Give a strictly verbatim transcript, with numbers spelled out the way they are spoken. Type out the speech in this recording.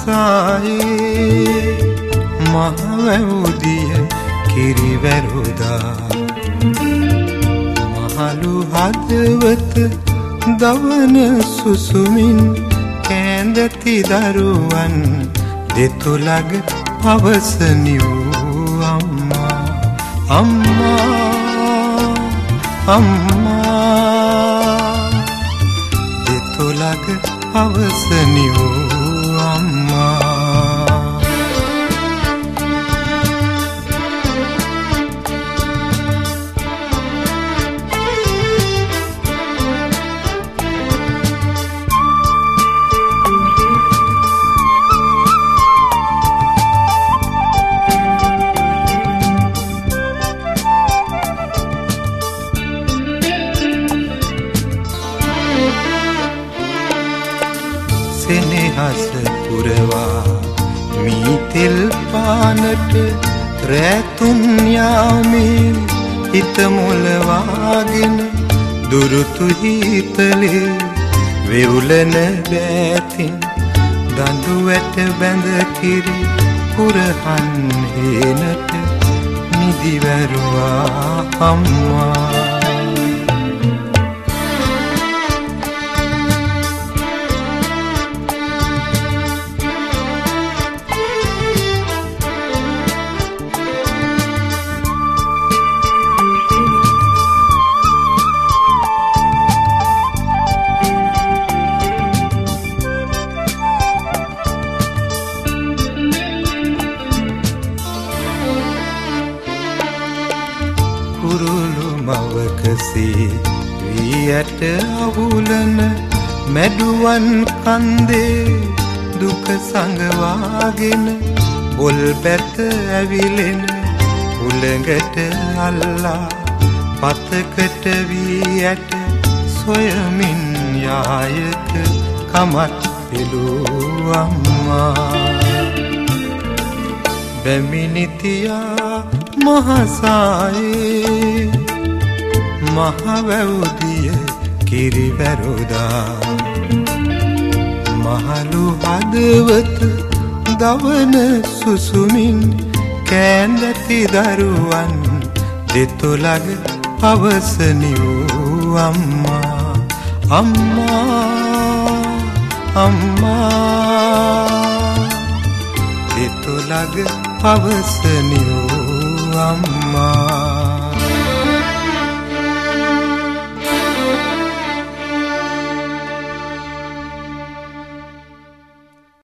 මහසායේ මහවැවුදිය කිරිවැරුදා මහලු හදවත දවන සුසුමින් කැඳති දරුවන් දෙතුලග පවසනි වූ අම්මා අම්මා අම්මා දෙතුලග පවසනි වූ අම්මා සෙනෙහස පුරවා මීතෙල් පානට රැතුන් යාමේ හිත මොලවාගෙන දුරුතු හිතලේ වෙවුලන බෑතින් දඬු වැට බැඳ කිරි කුරහන් හේනට නිදිවැරුවා අම්මා කුරුළු මවකසේ වී ඇට අවුලන මැඩුවන් කන්දේ දුක සංගවාගෙන බොල් බැත ඇවිලෙන උලඟට අල්ලා පතකට වී ඇට සොයමින් යායක කමත් පිළූ අම්මා බැමිනිතියා මහසායේ මහවැවුදිය කිරිවැරුදා මහලු හදවත දවන සුසුමින් කැඳති දරුවන් දෙතුලග පවසනි වූ අම්මා අම්මා අම්මා දෙතුලග පවසනි වූ අම්මා